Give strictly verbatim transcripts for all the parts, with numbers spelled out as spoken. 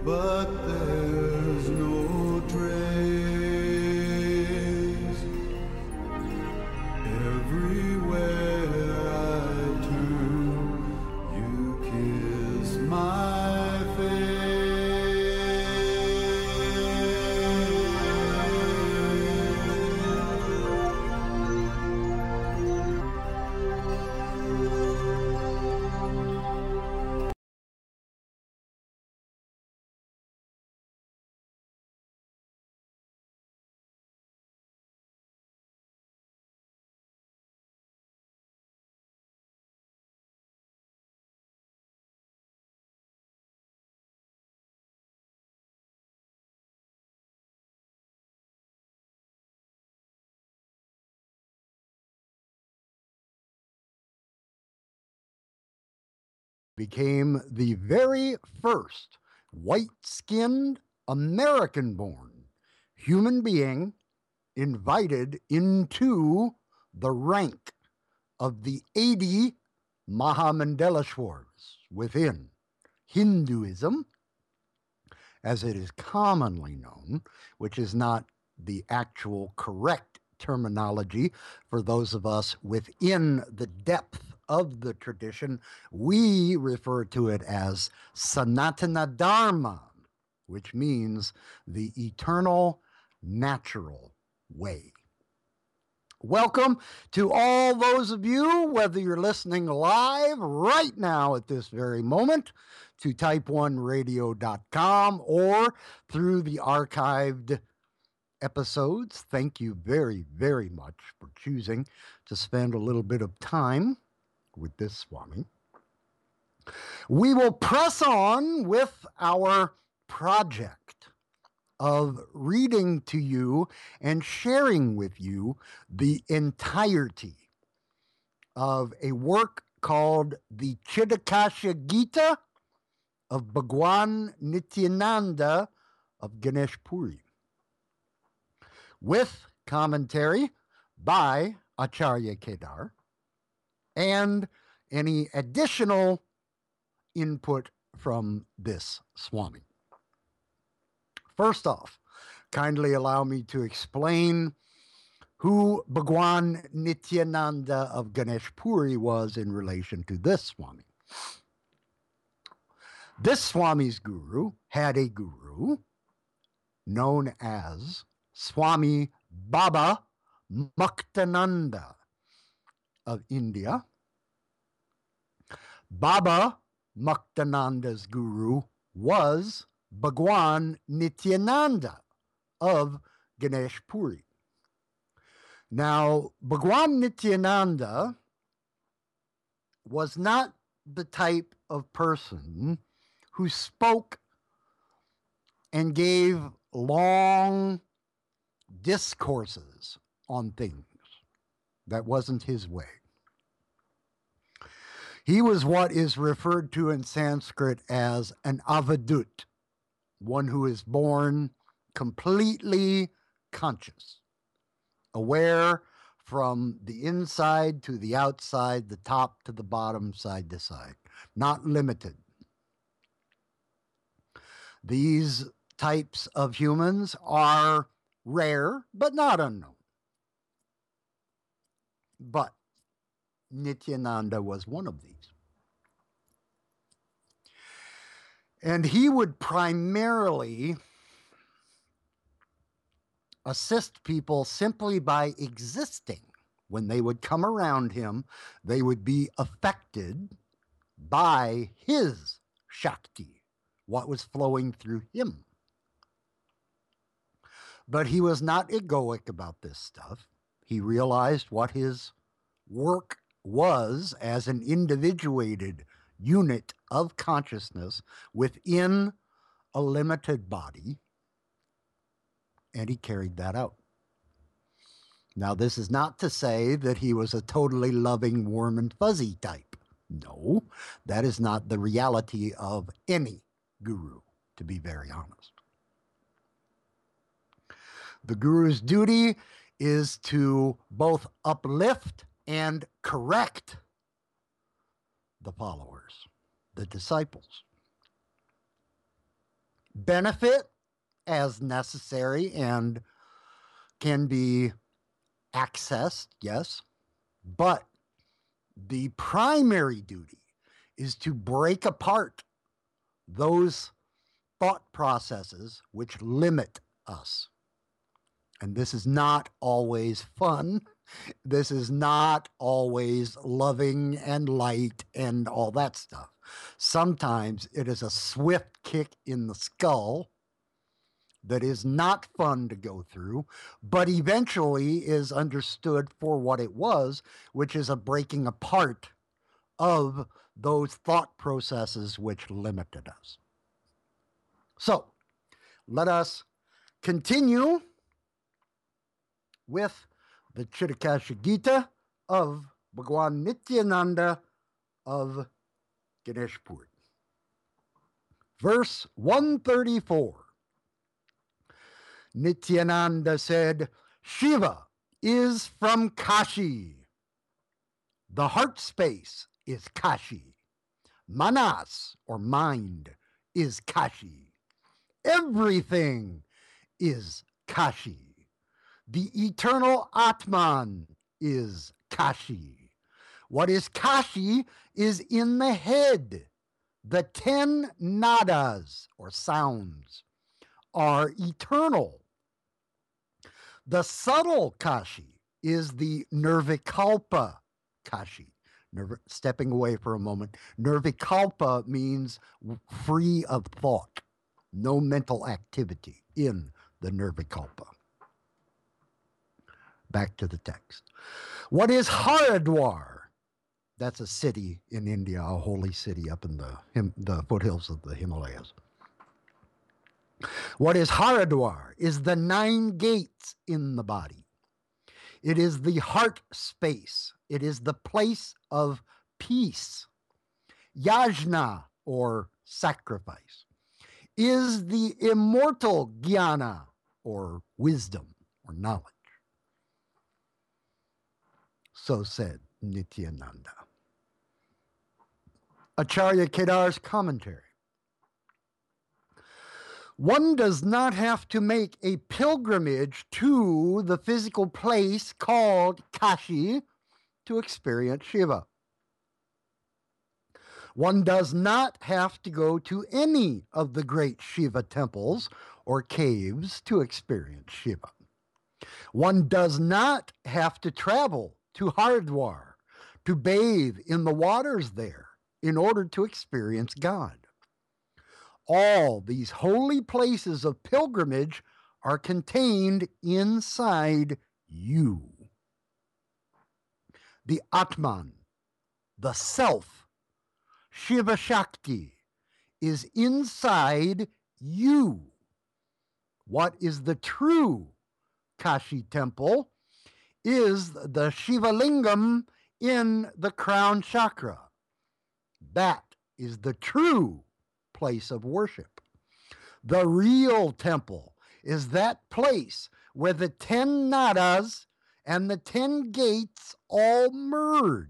but there's no trace. Everywhere I turn, you kiss my became the very first white-skinned American-born human being invited into the rank of the eighty Mahamandaleshwars within Hinduism, as it is commonly known, which is not the actual correct terminology for those of us within the depth of the tradition. We refer to it as Sanatana Dharma, which means the eternal natural way. Welcome to all those of you, whether you're listening live right now at this very moment to type one radio dot com or through the archived episodes. Thank you very, very much for choosing to spend a little bit of time with this Swami. We will press on with our project of reading to you and sharing with you the entirety of a work called the Chitakasha Gita of Bhagwan Nityananda of Ganesh Puri, with commentary by Acharya Kedar and any additional input from this Swami. First off, kindly allow me to explain who Bhagwan Nityananda of Ganesh Puri was in relation to this Swami. This Swami's guru had a guru known as Swami Baba Muktananda of India. Baba Muktananda's guru was Bhagwan Nityananda of Ganesh Puri. Now, Bhagwan Nityananda was not the type of person who spoke and gave long discourses on things. That wasn't his way. He was what is referred to in Sanskrit as an avadut, one who is born completely conscious, aware from the inside to the outside, the top to the bottom, side to side, not limited. These types of humans are rare, but not unknown. But Nityananda was one of these. And he would primarily assist people simply by existing. When they would come around him, they would be affected by his Shakti, what was flowing through him. But he was not egoic about this stuff. He realized what his work was as an individuated unit of consciousness within a limited body, and he carried that out. Now, this is not to say that he was a totally loving, warm and fuzzy type. No, that is not the reality of any guru, to be very honest. The guru's duty is to both uplift and correct the followers, the disciples. benefit as necessary and can be accessed, yes, but the primary duty is to break apart those thought processes which limit us. And this is not always fun. This is not always loving and light and all that stuff. Sometimes it is a swift kick in the skull that is not fun to go through, but eventually is understood for what it was, which is a breaking apart of those thought processes which limited us. So, let us continue with the Chitakasha Gita of Bhagwan Nityananda of Ganeshpur. Verse one thirty-four. Nityananda said, Shiva is from Kashi. The heart space is Kashi. Manas, or mind, is Kashi. Everything is Kashi. The eternal Atman is Kashi. What is Kashi is in the head. The ten nadas, or sounds, are eternal. The subtle Kashi is the Nirvikalpa Kashi. Nirv- stepping away for a moment. Nirvikalpa means free of thought, no mental activity in the Nirvikalpa. Back to the text. What is Haridwar? That's a city in India, a holy city up in the, Him- the foothills of the Himalayas. What is Haridwar is the nine gates in the body. It is the heart space. It is the place of peace. Yajna, or sacrifice, is the immortal jnana, or wisdom, or knowledge. So said Nityananda. Acharya Kedar's commentary. One does not have to make a pilgrimage to the physical place called Kashi to experience Shiva. One does not have to go to any of the great Shiva temples or caves to experience Shiva. One does not have to travel to Haridwar to bathe in the waters there in order to experience God. All these holy places of pilgrimage are contained inside you. The Atman, the self, Shiva Shakti, is inside you. What is the true Kashi temple is the Shiva Lingam in the crown chakra. That is the true place of worship. The real temple is that place where the ten nadas and the ten gates all merge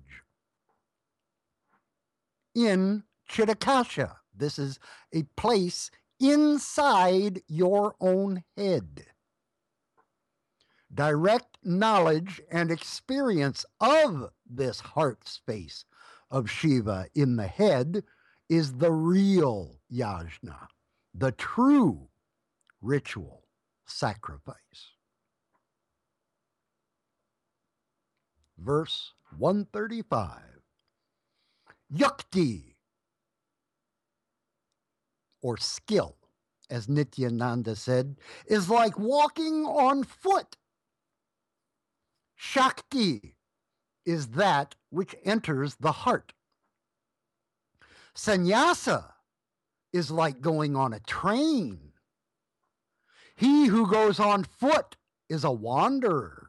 in Chitakasha. This is a place inside your own head. Direct knowledge and experience of this heart space of Shiva in the head is the real yajna, the true ritual sacrifice. Verse one thirty-five. Yukti, or skill, as Nityananda said, is like walking on foot. Shakti is that which enters the heart. Sannyasa is like going on a train. He who goes on foot is a wanderer.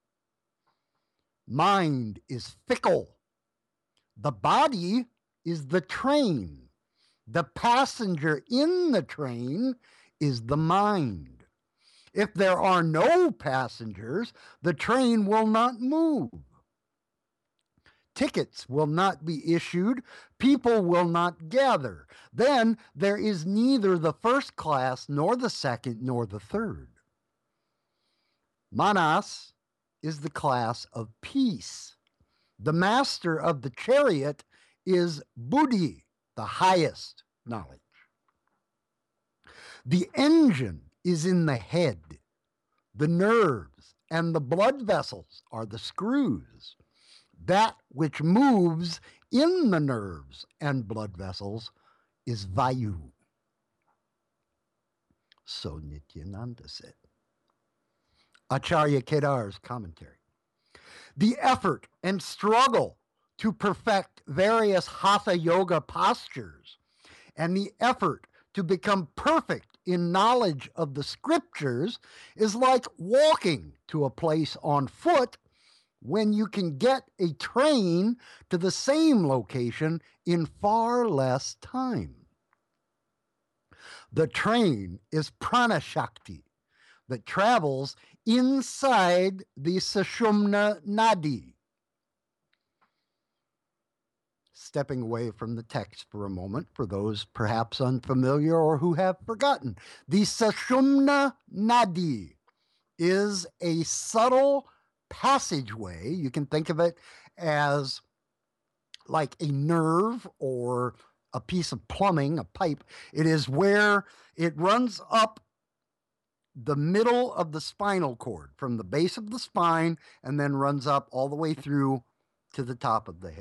Mind is fickle. The body is the train. The passenger in the train is the mind. If there are no passengers, the train will not move. Tickets will not be issued. People will not gather. Then there is neither the first class, nor the second, nor the third. Manas is the class of peace. The master of the chariot is Buddhi, the highest knowledge. The engine is in the head. The nerves and the blood vessels are the screws. That which moves in the nerves and blood vessels is Vayu. So Nityananda said. Acharya Kedar's commentary. The effort and struggle to perfect various hatha yoga postures and the effort to become perfect in knowledge of the scriptures is like walking to a place on foot when you can get a train to the same location in far less time. The train is prana shakti that travels inside the Sushumna Nadi. Stepping away from the text for a moment, for those perhaps unfamiliar or who have forgotten, the Sushumna Nadi is a subtle passageway. You can think of it as like a nerve or a piece of plumbing, a pipe. It is where it runs up the middle of the spinal cord, from the base of the spine, and then runs up all the way through to the top of the head.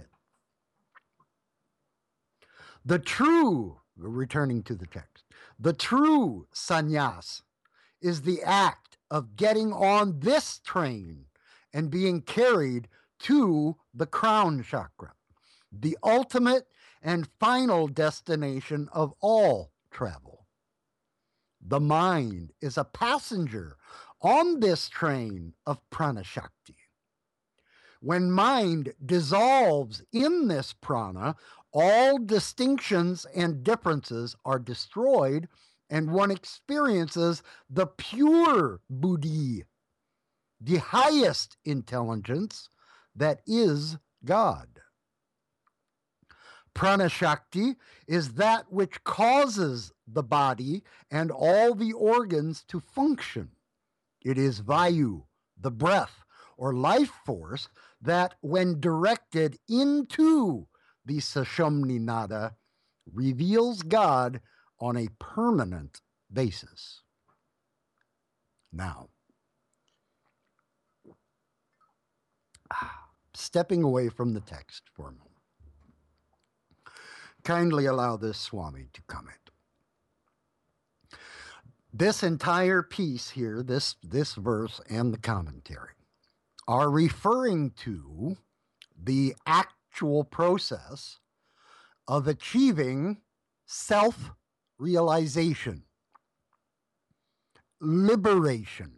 The true, returning to the text, the true sannyas is the act of getting on this train and being carried to the crown chakra, the ultimate and final destination of all travel. The mind is a passenger on this train of prana shakti. When mind dissolves in this prana, all distinctions and differences are destroyed, and one experiences the pure buddhi, the highest intelligence that is God. Prana Shakti is that which causes the body and all the organs to function. It is Vayu, the breath or life force, that when directed into the Sushumni Nada reveals God on a permanent basis. Now, stepping away from the text for a moment, kindly allow this Swami to comment. This entire piece here, this, this verse and the commentary, are referring to the actual process of achieving self-realization, liberation.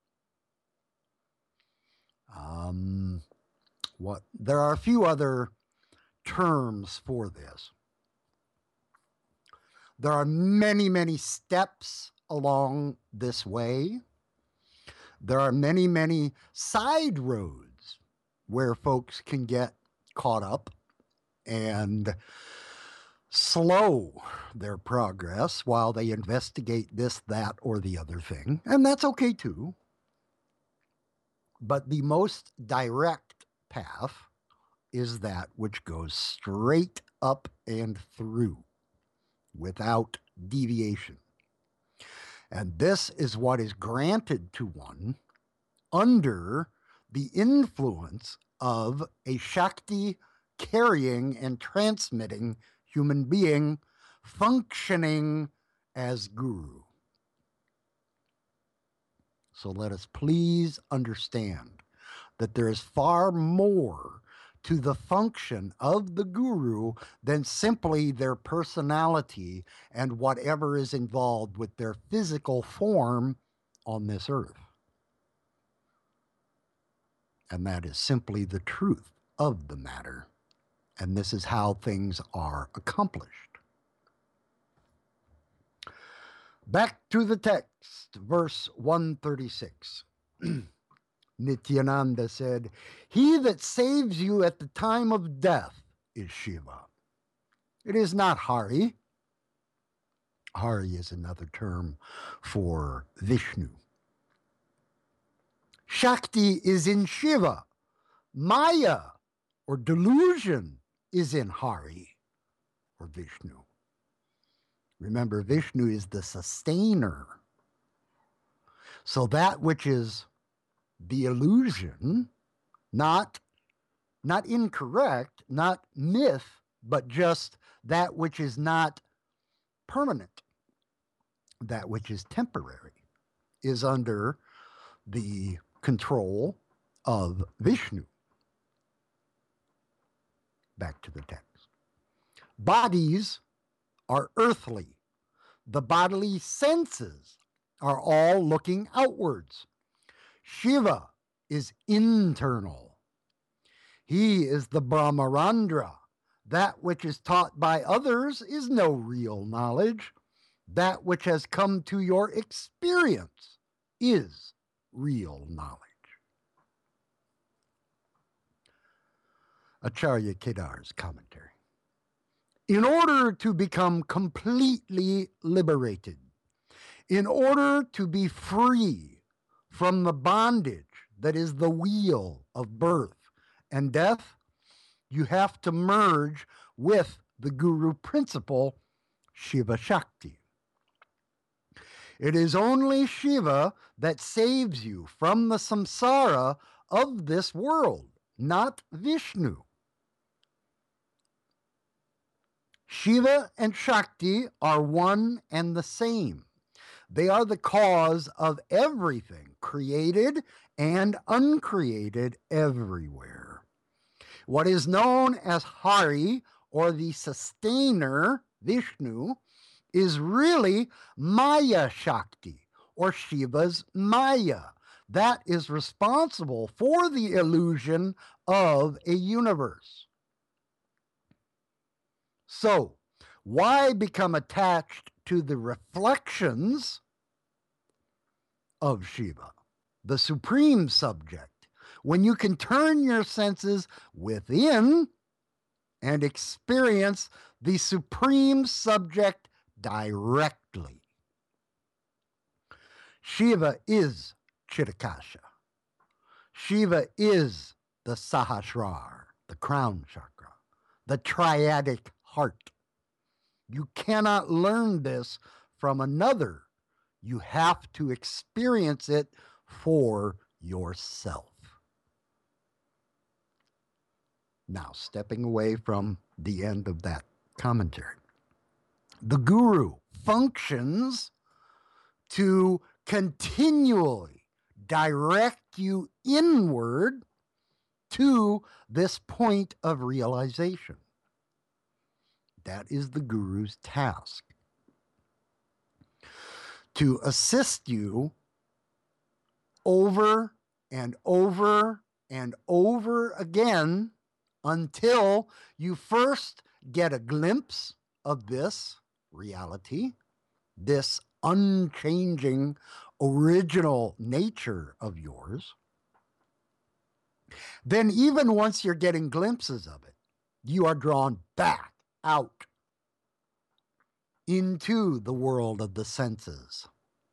Um, what there are a few other terms for this. There are many, many steps along this way. There are many, many side roads where folks can get caught up and slow their progress while they investigate this, that, or the other thing. And that's okay too. But the most direct path is that which goes straight up and through without deviation. And this is what is granted to one under the influence of a Shakti carrying and transmitting human being functioning as guru. So let us please understand that there is far more to the function of the guru than simply their personality and whatever is involved with their physical form on this earth. And that is simply the truth of the matter. And this is how things are accomplished. Back to the text, verse one thirty-six. Nityananda said, "He that saves you at the time of death is Shiva. It is not Hari." Hari is another term for Vishnu. Shakti is in Shiva. Maya or delusion is in Hari or Vishnu. Remember, Vishnu is the sustainer. So that which is the illusion, not, not incorrect, not myth, but just that which is not permanent, that which is temporary, is under the control of Vishnu. Back to the text. Bodies are earthly. The bodily senses are all looking outwards. Shiva is internal. He is the Brahmarandra. That which is taught by others is no real knowledge. That which has come to your experience is real knowledge. Acharya Kedar's commentary. In order to become completely liberated, in order to be free from the bondage that is the wheel of birth and death, you have to merge with the Guru principle, Shiva Shakti. It is only Shiva that saves you from the samsara of this world, not Vishnu. Shiva and Shakti are one and the same. They are the cause of everything, created and uncreated everywhere. What is known as Hari, or the sustainer, Vishnu, is really Maya Shakti, or Shiva's Maya. That is responsible for the illusion of a universe. So, why become attached to the reflections of Shiva, the supreme subject, when you can turn your senses within and experience the supreme subject directly? Shiva is Chitakasha. Shiva is the Sahasrar, the crown chakra, the triadic heart. You cannot learn this from another. You have to experience it for yourself. Now, stepping away from the end of that commentary, the Guru functions to continually direct you inward to this point of realization. That is the Guru's task. To assist you over and over and over again until you first get a glimpse of this reality, this unchanging original nature of yours. Then even once you're getting glimpses of it, you are drawn back out into the world of the senses,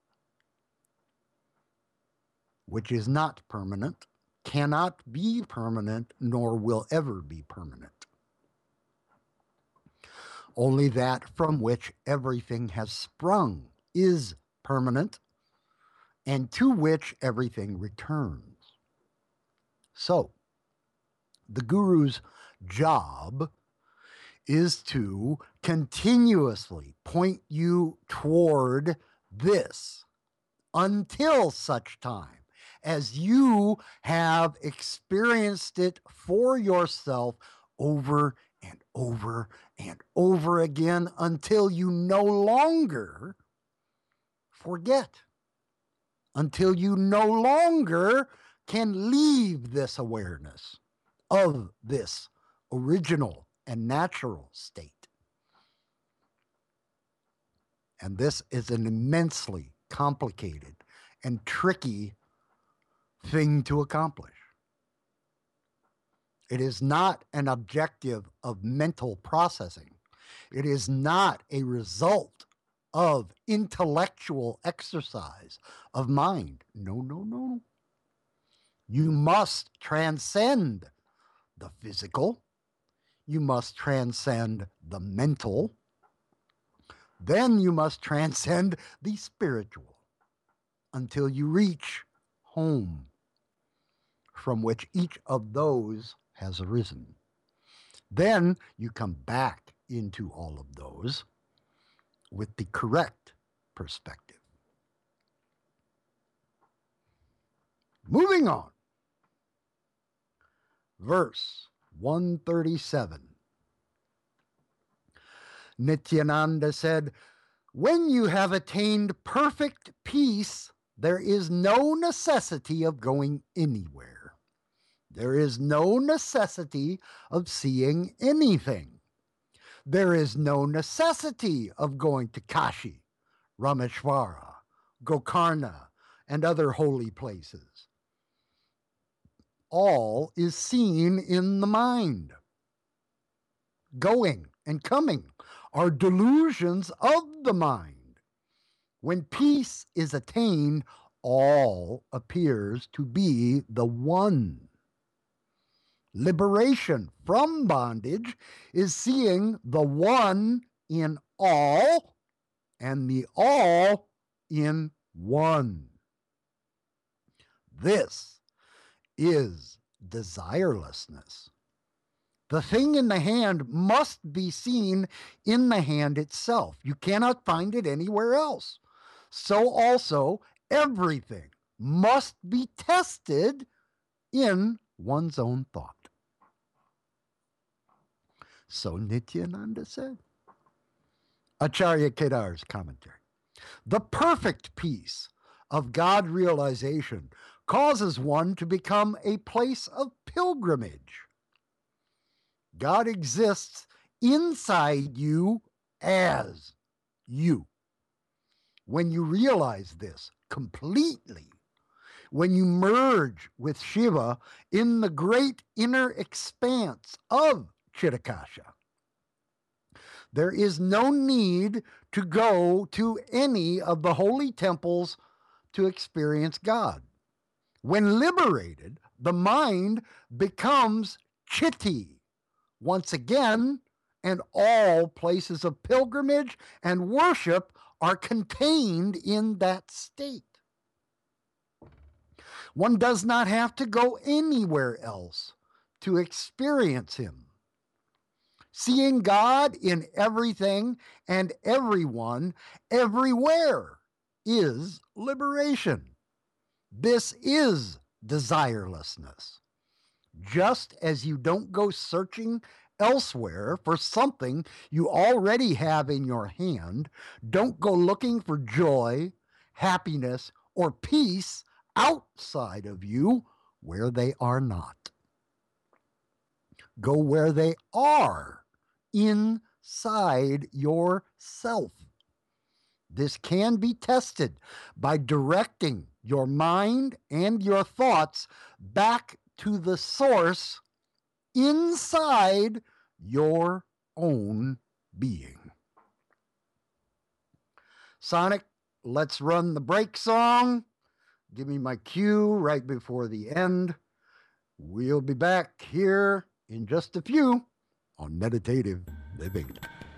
which is not permanent, cannot be permanent, nor will ever be permanent. Only that from which everything has sprung is permanent, and to which everything returns. So, the Guru's job is to continuously point you toward this until such time as you have experienced it for yourself over and over and over again until you no longer forget, until you no longer can leave this awareness of this original and natural state. And this is an immensely complicated and tricky thing to accomplish. It is not an objective of mental processing. It is not a result of intellectual exercise of mind. No, no, no. You must transcend the physical. You must transcend the mental. Then you must transcend the spiritual until you reach home, from which each of those has arisen. Then you come back into all of those with the correct perspective. Moving on. Verse one thirty-seven. Nityananda said, "When you have attained perfect peace, there is no necessity of going anywhere. There is no necessity of seeing anything. There is no necessity of going to Kashi, Rameshwara, Gokarna, and other holy places. All is seen in the mind. Going and coming are delusions of the mind. When peace is attained, all appears to be the one. Liberation from bondage is seeing the one in all and the all in one. This is desirelessness. The thing in the hand must be seen in the hand itself. You cannot find it anywhere else. So also, everything must be tested in one's own thought." So Nityananda said. Acharya Kedar's commentary. The perfect peace of God realization causes one to become a place of pilgrimage. God exists inside you as you. When you realize this completely, when you merge with Shiva in the great inner expanse of Chitakasha, there is no need to go to any of the holy temples to experience God. When liberated, the mind becomes chitti once again, and all places of pilgrimage and worship are contained in that state. One does not have to go anywhere else to experience Him. Seeing God in everything and everyone, everywhere, is liberation. This is desirelessness. Just as you don't go searching elsewhere for something you already have in your hand, don't go looking for joy, happiness, or peace outside of you where they are not. Go where they are, inside yourself. This can be tested by directing your mind and your thoughts back to the source inside your own being. Sonic, let's run the break song. Give me my cue right before the end. We'll be back here in just a few on Meditative Living.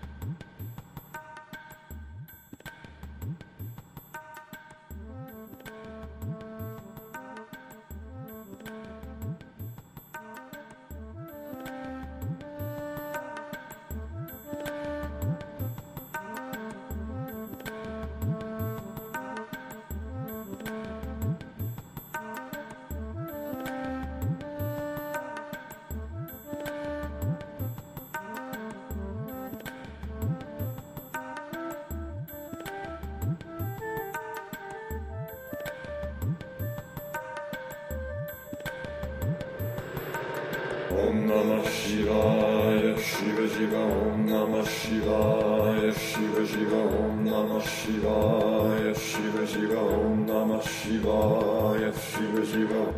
Om Namah Shivaya, Shiva Shiva, Om Namah Shivaya, Shiva Shiva, Om Namah Shivaya, Shiva Shiva, Om Namah Shivaya Shiva Shiva.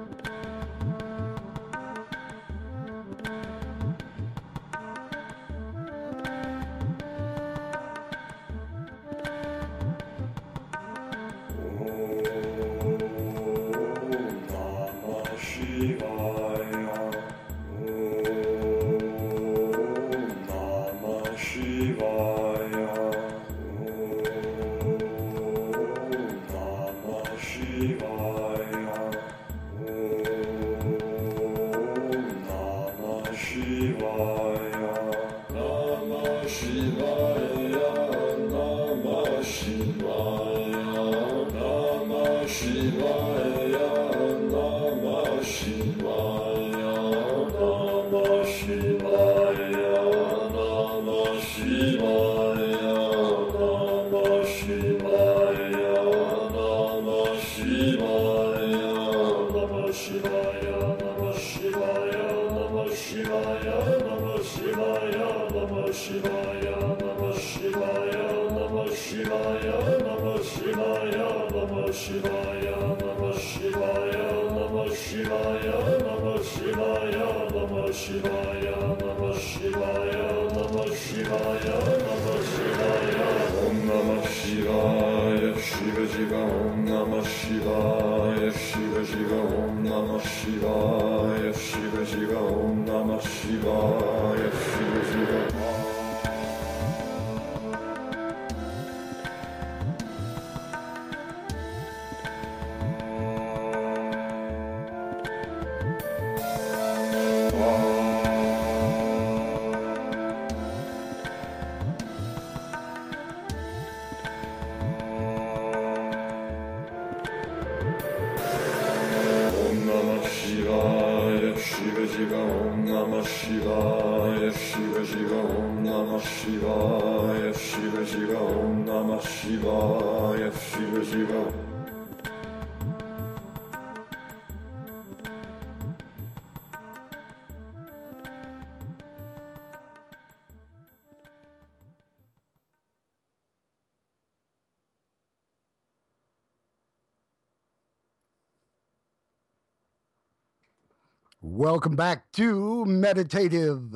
Welcome back to Meditative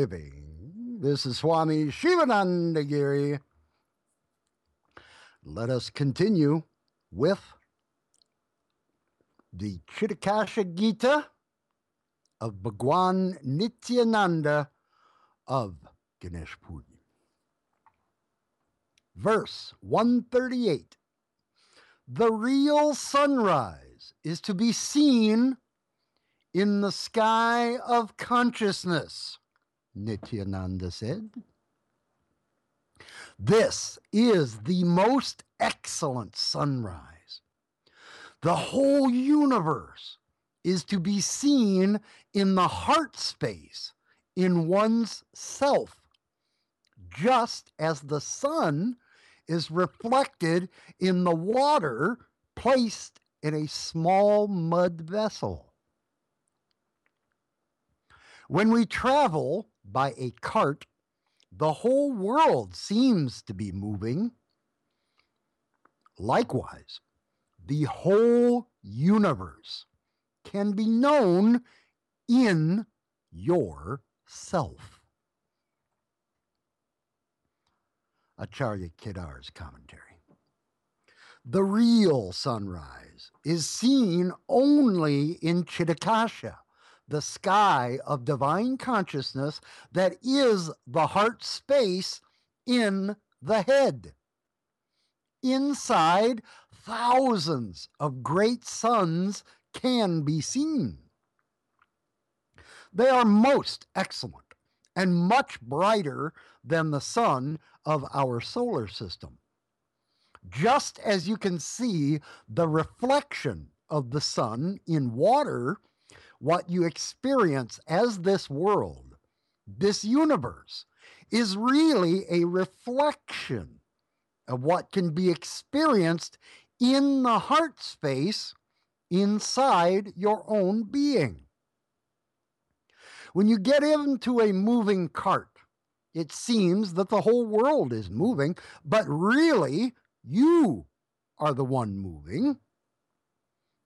Living. This is Swami Shivananda Giri. Let us continue with the Chitakasha Gita of Bhagwan Nityananda of Ganesh Puri. Verse one thirty-eight. The real sunrise is to be seen in the sky of consciousness, Nityananda said. This is the most excellent sunrise. The whole universe is to be seen in the heart space, in one's self, just as the sun is reflected in the water placed in a small mud vessel. When we travel by a cart, the whole world seems to be moving. Likewise, the whole universe can be known in your self. Acharya Kedar's commentary. The real sunrise is seen only in Chitakasha, the sky of divine consciousness that is the heart space in the head. Inside, thousands of great suns can be seen. They are most excellent and much brighter than the sun of our solar system. Just as you can see the reflection of the sun in water, what you experience as this world, this universe, is really a reflection of what can be experienced in the heart space inside your own being. When you get into a moving cart, it seems that the whole world is moving, but really you are the one moving.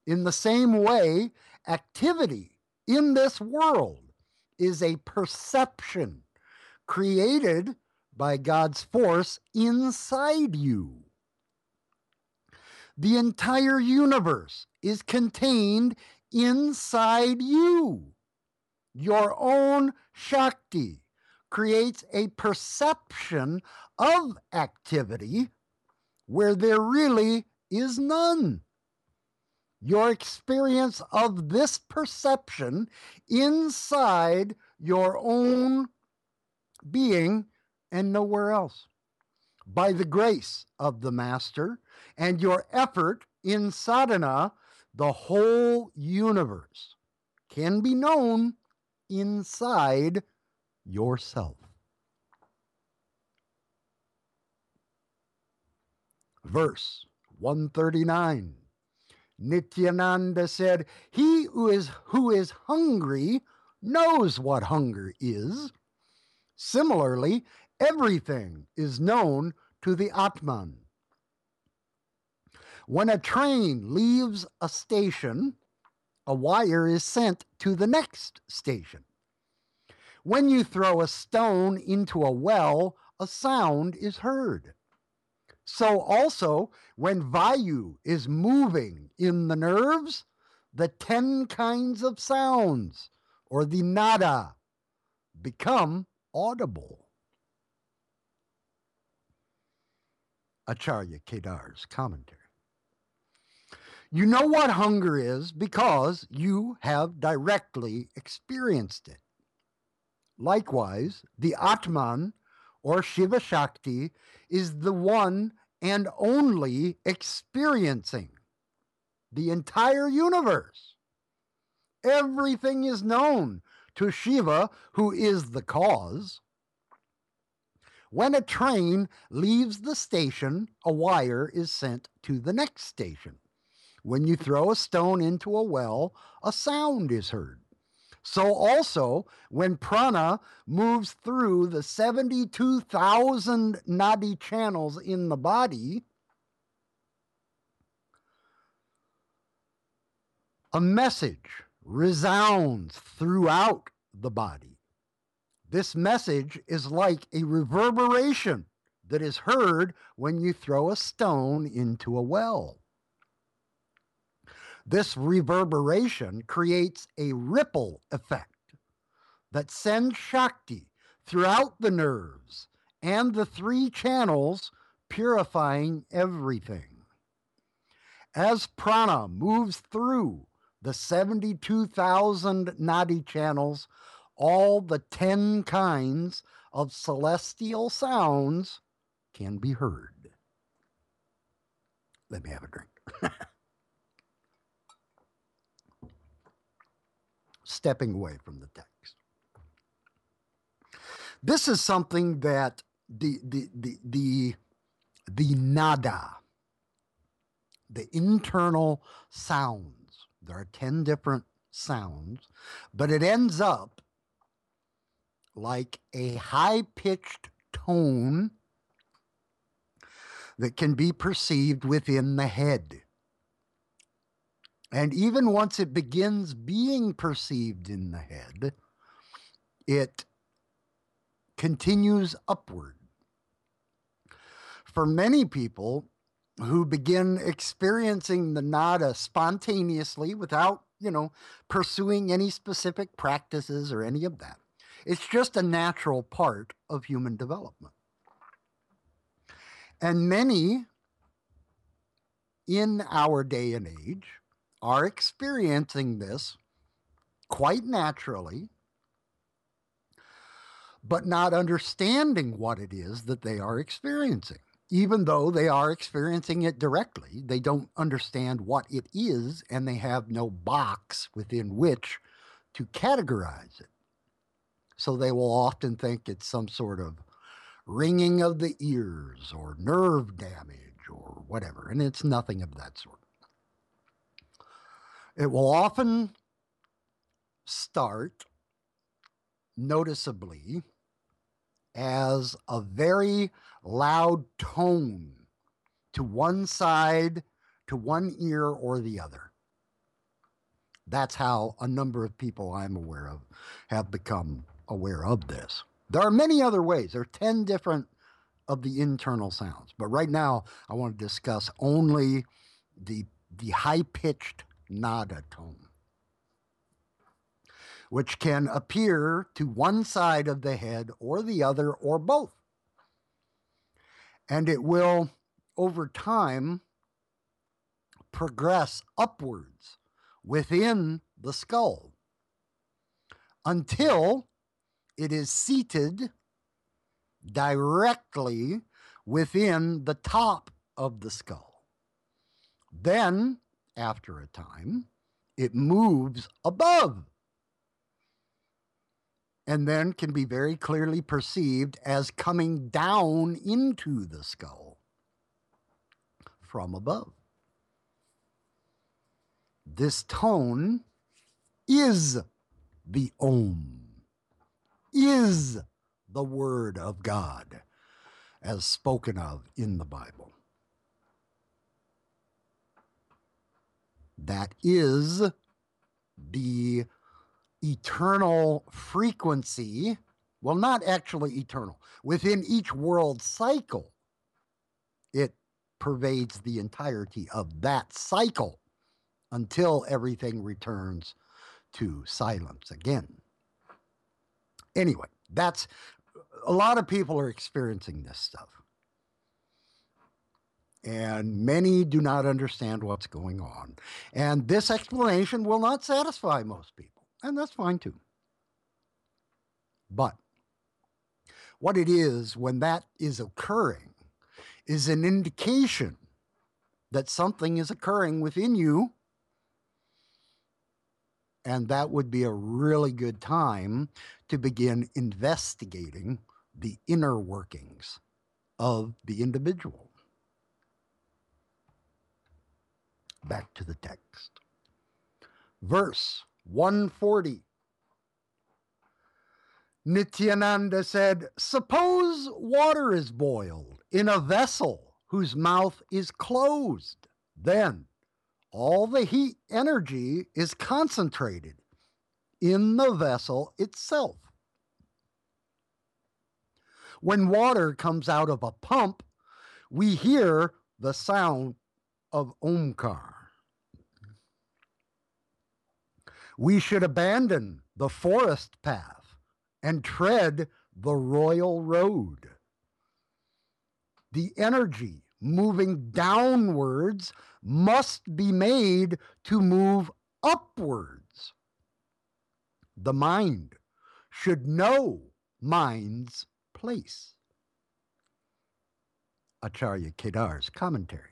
In the same way, activity in this world is a perception created by God's force inside you. The entire universe is contained inside you. Your own Shakti creates a perception of activity where there really is none. Your experience of this perception inside your own being and nowhere else. By the grace of the Master and your effort in sadhana, the whole universe can be known inside yourself. Verse one thirty-nine. Nityananda said, "He who is, who is hungry knows what hunger is. Similarly, everything is known to the Atman. When a train leaves a station, a wire is sent to the next station. When you throw a stone into a well, a sound is heard. So also, when Vayu is moving in the nerves, the ten kinds of sounds, or the nada, become audible." Acharya Kedar's commentary. You know what hunger is because you have directly experienced it. Likewise, the Atman, or Shiva Shakti, is the one and only experiencing the entire universe. Everything is known to Shiva, who is the cause. When a train leaves the station, a wire is sent to the next station. When you throw a stone into a well, a sound is heard. So also, when prana moves through the seventy-two thousand nadi channels in the body, a message resounds throughout the body. This message is like a reverberation that is heard when you throw a stone into a well. This reverberation creates a ripple effect that sends Shakti throughout the nerves and the three channels, purifying everything. As prana moves through the seventy-two thousand nadi channels, all the ten kinds of celestial sounds can be heard. Let me have a drink. Stepping away from the text. This is something that the the the the, the nada, the internal sounds, there are ten different sounds, but it ends up like a high-pitched tone that can be perceived within the head. And even once it begins being perceived in the head, it continues upward. For many people who begin experiencing the nada spontaneously without, you know, pursuing any specific practices or any of that, it's just a natural part of human development. And many in our day and age are experiencing this quite naturally, but not understanding what it is that they are experiencing. Even though they are experiencing it directly, they don't understand what it is, and they have no box within which to categorize it. So they will often think it's some sort of ringing of the ears or nerve damage or whatever, and it's nothing of that sort. It will often start noticeably as a very loud tone to one side, to one ear or the other. That's how a number of people I'm aware of have become aware of this. There are many other ways. There are ten different of the internal sounds. But right now, I want to discuss only the, the high-pitched nada tone, which can appear to one side of the head or the other or both. And it will, over time, progress upwards within the skull until it is seated directly within the top of the skull. Then, after a time, it moves above and then can be very clearly perceived as coming down into the skull from above. This tone is the Om, is the Word of God as spoken of in the Bible. That is the eternal frequency, well, not actually eternal. Within each world cycle, it pervades the entirety of that cycle until everything returns to silence again. Anyway, that's, a lot of people are experiencing this stuff. And many do not understand what's going on. And this explanation will not satisfy most people. And that's fine too. But what it is when that is occurring is an indication that something is occurring within you. And that would be a really good time to begin investigating the inner workings of the individual. Back to the text. Verse one forty. Nityananda said, suppose water is boiled in a vessel whose mouth is closed. Then all the heat energy is concentrated in the vessel itself. When water comes out of a pump, we hear the sound of Omkar. We should abandon the forest path and tread the royal road. The energy moving downwards must be made to move upwards. The mind should know mind's place. Acharya Kedar's commentary.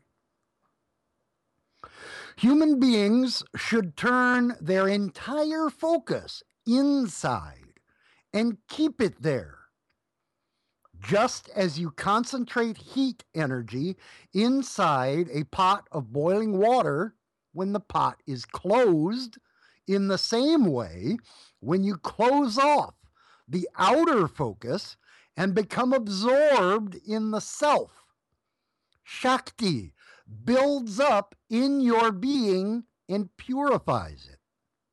Human beings should turn their entire focus inside and keep it there. Just as you concentrate heat energy inside a pot of boiling water when the pot is closed, in the same way, when you close off the outer focus and become absorbed in the self, Shakti builds up in your being and purifies it.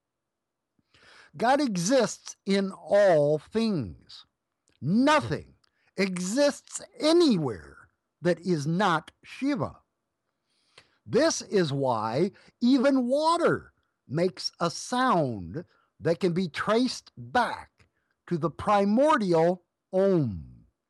God exists in all things. Nothing exists anywhere that is not Shiva. This is why even water makes a sound that can be traced back to the primordial Om.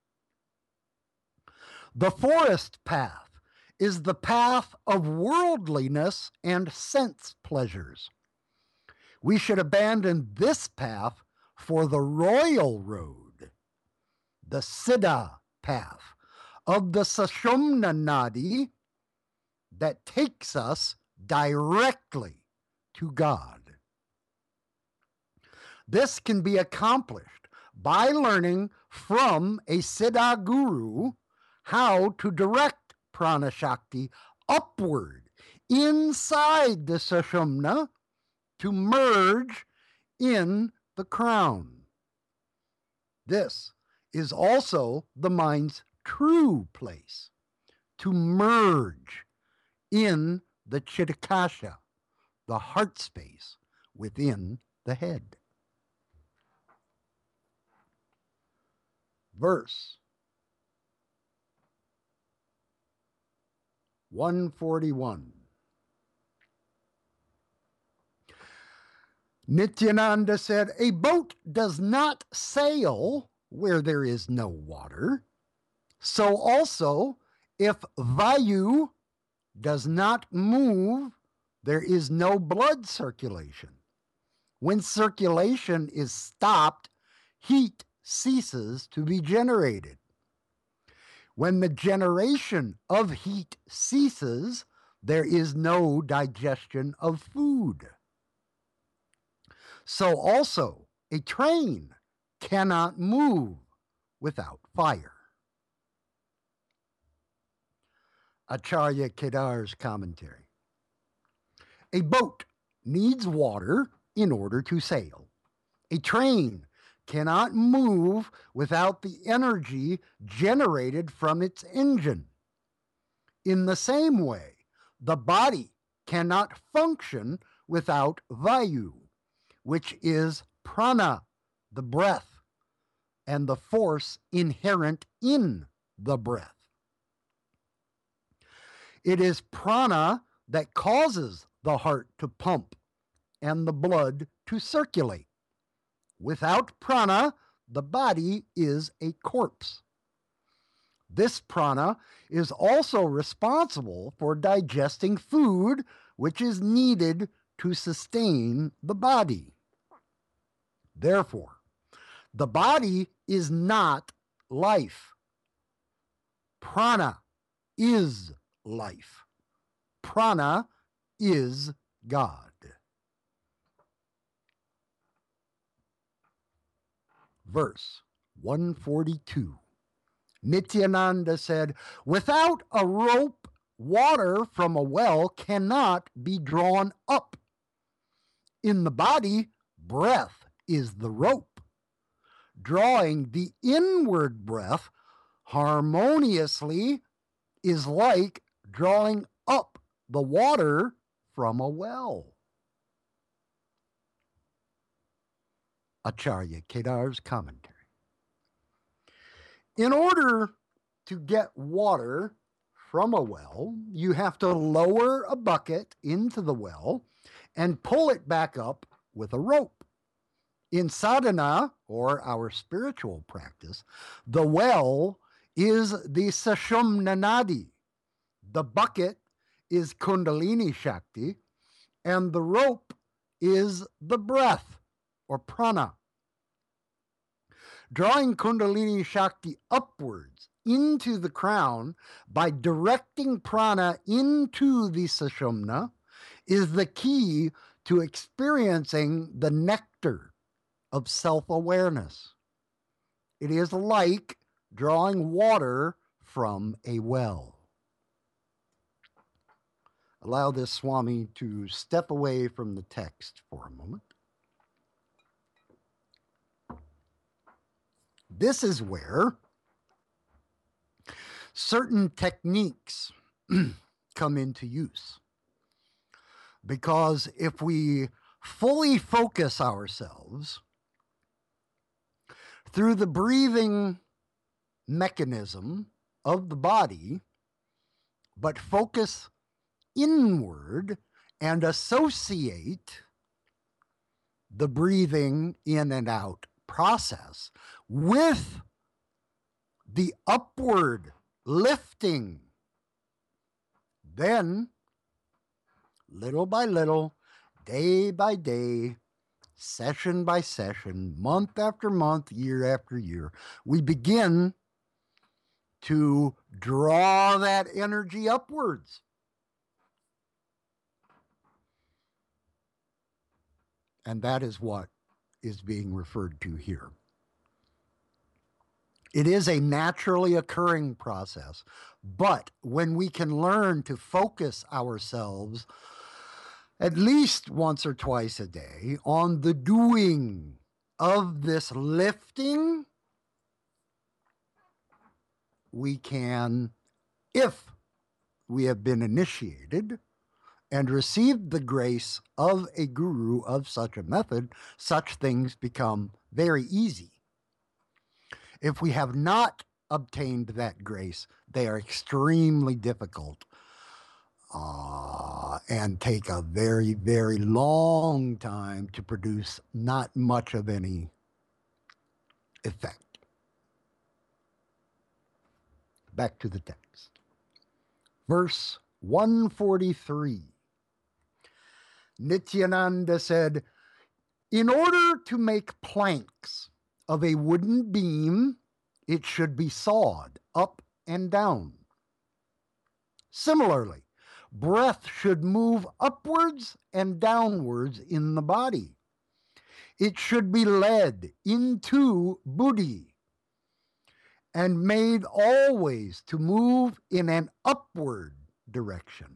The forest path is the path of worldliness and sense pleasures. We should abandon this path for the royal road, the Siddha path of the Sushumna Nadi that takes us directly to God. This can be accomplished by learning from a Siddha Guru how to direct Prana Shakti upward inside the Sushumna to merge in the crown. This is also the mind's true place, to merge in the Chitakasha, the heart space, within the head. Verse one forty-one. Nityananda said, a boat does not sail where there is no water. So also, if Vayu does not move, there is no blood circulation. When circulation is stopped, heat ceases to be generated. When the generation of heat ceases, there is no digestion of food. So also, a train cannot move without fire. Acharya Kedar's commentary. A boat needs water in order to sail. A train cannot move without the energy generated from its engine. In the same way, the body cannot function without Vayu, which is prana, the breath, and the force inherent in the breath. It is prana that causes the heart to pump and the blood to circulate. Without prana, the body is a corpse. This prana is also responsible for digesting food, which is needed to sustain the body. Therefore, the body is not life. Prana is life. Prana is God. Verse one forty-two. Nityananda said, without a rope, water from a well cannot be drawn up. In the body, breath is the rope. Drawing the inward breath harmoniously is like drawing up the water from a well. Acharya Kedar's commentary. In order to get water from a well, you have to lower a bucket into the well and pull it back up with a rope. In sadhana, or our spiritual practice, the well is the Sushumna Nadi. The bucket is Kundalini Shakti, and the rope is the breath, or prana. Drawing Kundalini Shakti upwards into the crown by directing prana into the Sushumna is the key to experiencing the nectar of self-awareness. It is like drawing water from a well. Allow this Swami to step away from the text for a moment. This is where certain techniques come into use. Because if we fully focus ourselves through the breathing mechanism of the body, but focus inward and associate the breathing in and out process with the upward lifting, then little by little, day by day, session by session, month after month, year after year, we begin to draw that energy upwards. And that is what is being referred to here. It is a naturally occurring process, but when we can learn to focus ourselves at least once or twice a day on the doing of this lifting, we can, if we have been initiated and received the grace of a guru of such a method, such things become very easy. If we have not obtained that grace, they are extremely difficult uh, and take a very, very long time to produce not much of any effect. Back to the text. Verse one forty-three. Nityananda said, in order to make planks of a wooden beam, it should be sawed up and down. Similarly, breath should move upwards and downwards in the body. It should be led into buddhi and made always to move in an upward direction.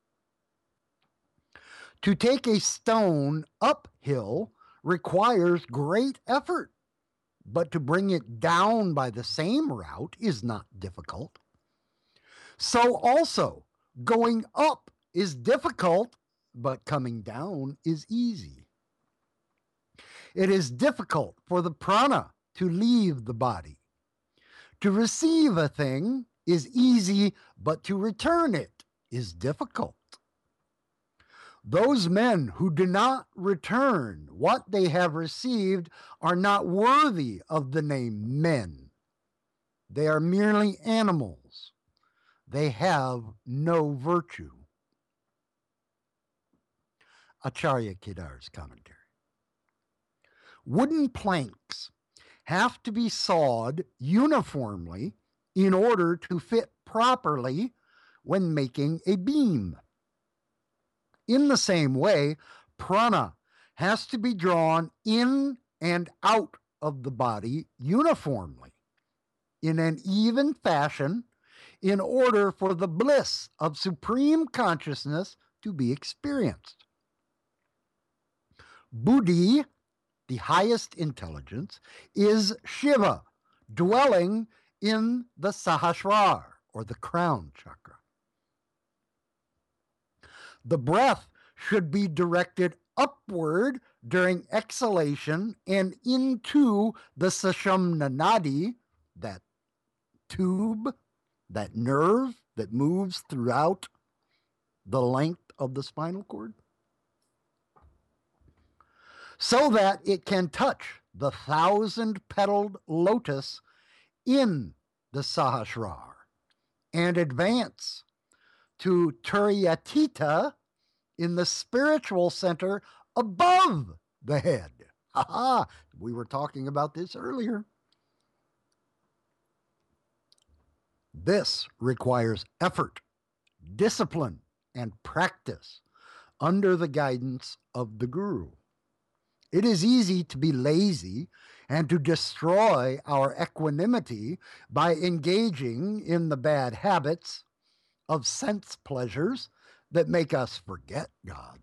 To take a stone uphill requires great effort, but to bring it down by the same route is not difficult. So also, going up is difficult, but coming down is easy. It is difficult for the prana to leave the body. To receive a thing is easy, but to return it is difficult. Those men who do not return what they have received are not worthy of the name men. They are merely animals. They have no virtue. Acharya Kedar's commentary. Wooden planks have to be sawed uniformly in order to fit properly when making a beam. In the same way, prana has to be drawn in and out of the body uniformly, in an even fashion, in order for the bliss of supreme consciousness to be experienced. Buddhi, the highest intelligence, is Shiva, dwelling in the Sahasrara, or the crown chakra. The breath should be directed upward during exhalation and into the Sushumna Nadi, that tube, that nerve that moves throughout the length of the spinal cord, so that it can touch the thousand-petaled lotus in the Sahasrara and advance to Turiyatita in the spiritual center above the head. Ha-ha! We were talking about this earlier. This requires effort, discipline, and practice under the guidance of the guru. It is easy to be lazy and to destroy our equanimity by engaging in the bad habits of sense pleasures that make us forget God.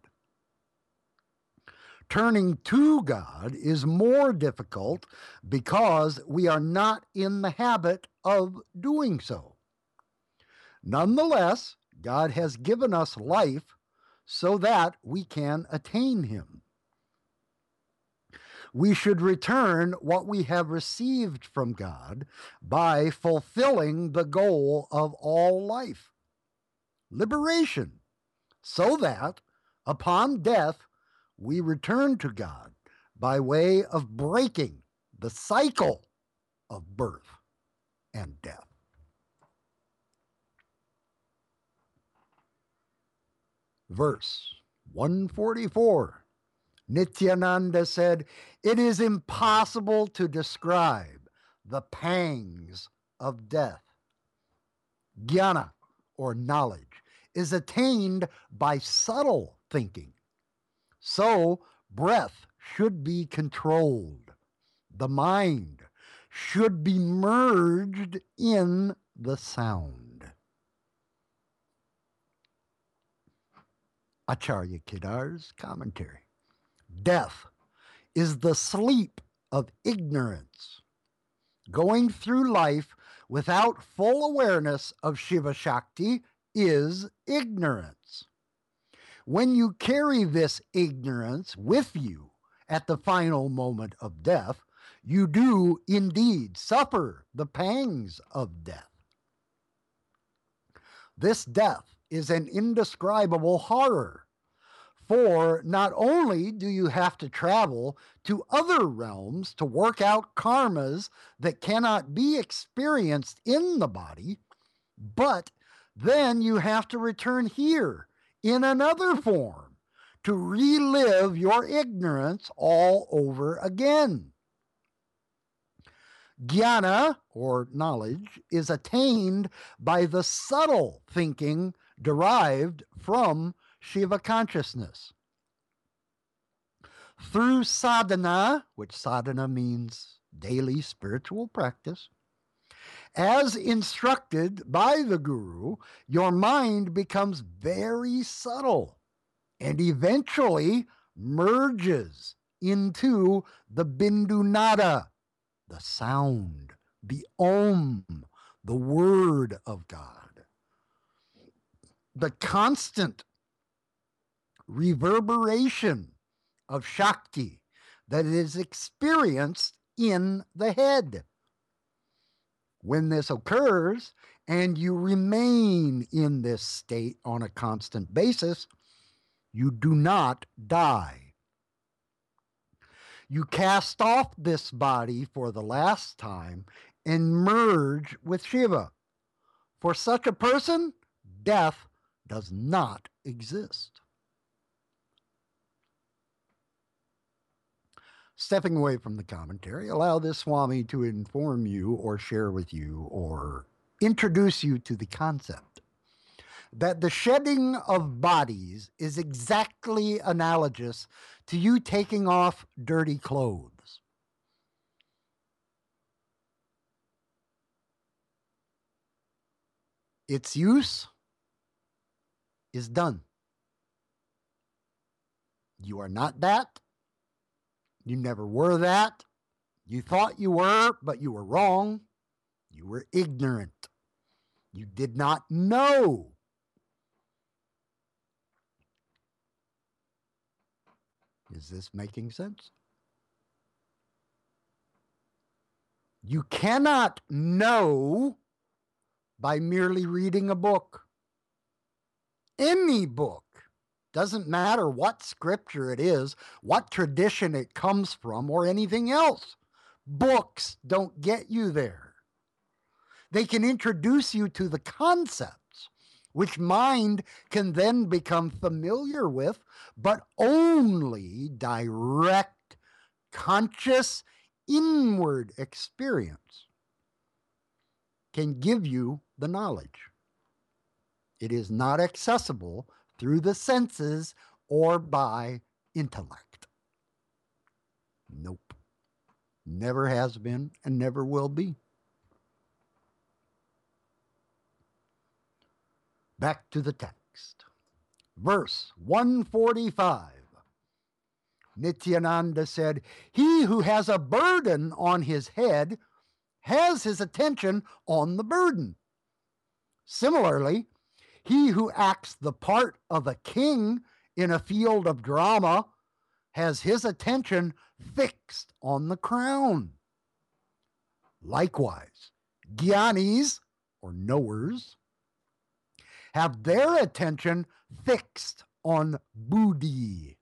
Turning to God is more difficult because we are not in the habit of doing so. Nonetheless, God has given us life so that we can attain Him. We should return what we have received from God by fulfilling the goal of all life, liberation, so that upon death we return to God by way of breaking the cycle of birth and death. Verse one forty-four. Nityananda said, it is impossible to describe the pangs of death. Jnana, or knowledge, is attained by subtle thinking. So, breath should be controlled. The mind should be merged in the sound. Acharya Kedar's commentary. Death is the sleep of ignorance. Going through life without full awareness of Shiva Shakti is ignorance. When you carry this ignorance with you at the final moment of death, you do indeed suffer the pangs of death. This death is an indescribable horror, for not only do you have to travel to other realms to work out karmas that cannot be experienced in the body, but then you have to return here in another form to relive your ignorance all over again. Jnana, or knowledge, is attained by the subtle thinking derived from Shiva consciousness. Through sadhana, which sadhana means daily spiritual practice, as instructed by the Guru, your mind becomes very subtle and eventually merges into the Bindu Nada, the sound, the Om, the Word of God. The constant reverberation of Shakti that is experienced in the head. When this occurs and you remain in this state on a constant basis, you do not die. You cast off this body for the last time and merge with Shiva. For such a person, death does not exist. Stepping away from the commentary, allow this Swami to inform you or share with you or introduce you to the concept that the shedding of bodies is exactly analogous to you taking off dirty clothes. Its use is done. You are not that. You never were that. You thought you were, but you were wrong. You were ignorant. You did not know. Is this making sense? You cannot know by merely reading a book. Any book. Doesn't matter what scripture it is, what tradition it comes from, or anything else. Books don't get you there. They can introduce you to the concepts, which mind can then become familiar with, but only direct, conscious, inward experience can give you the knowledge. It is not accessible through the senses or by intellect. Nope. Never has been and never will be. Back to the text. Verse one forty-five. Nityananda said, "He who has a burden on his head has his attention on the burden. Similarly, he who acts the part of a king in a field of drama has his attention fixed on the crown. Likewise, jnanis, or knowers, have their attention fixed on buddhi."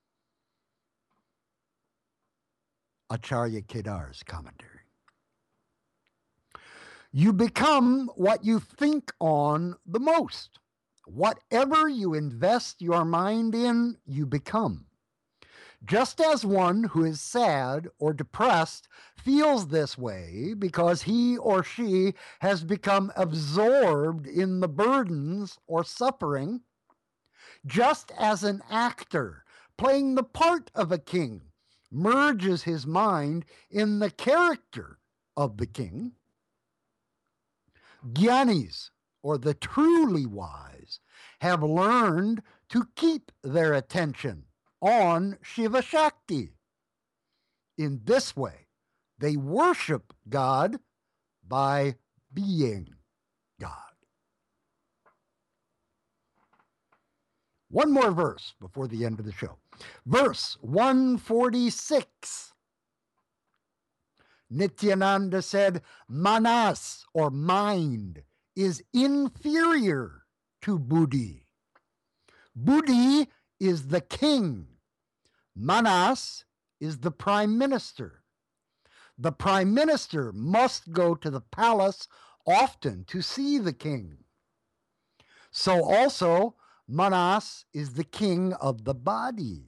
Acharya Kedar's commentary. You become what you think on the most. Whatever you invest your mind in, you become. Just as one who is sad or depressed feels this way because he or she has become absorbed in the burdens or suffering, just as an actor playing the part of a king merges his mind in the character of the king, jnanis, or the truly wise, have learned to keep their attention on Shiva Shakti. In this way, they worship God by being God. One more verse before the end of the show. Verse one forty-six. Nityananda said, manas, or mind, is inferior to buddhi. Buddhi is the king. Manas is the prime minister. The prime minister must go to the palace often to see the king. So also, Manas is the king of the body.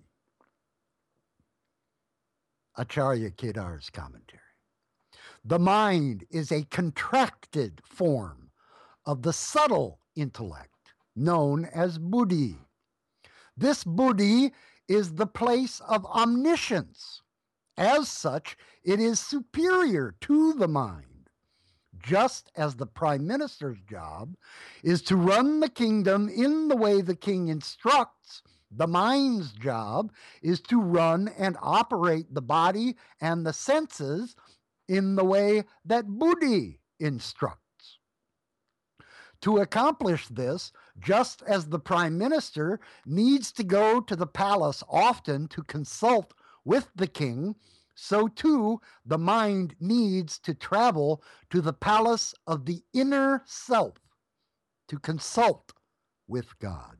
Acharya Kedar's commentary. The mind is a contracted form of the subtle intellect known as buddhi. This buddhi is the place of omniscience. As such, it is superior to the mind. Just as the prime minister's job is to run the kingdom in the way the king instructs, the mind's job is to run and operate the body and the senses in the way that buddhi instructs. To accomplish this, just as the prime minister needs to go to the palace often to consult with the king, so too the mind needs to travel to the palace of the inner self to consult with God.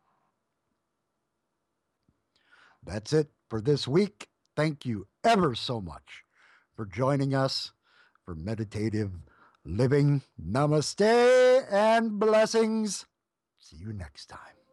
That's it for this week. Thank you ever so much for joining us for Meditative Living. Namaste and blessings. See you next time.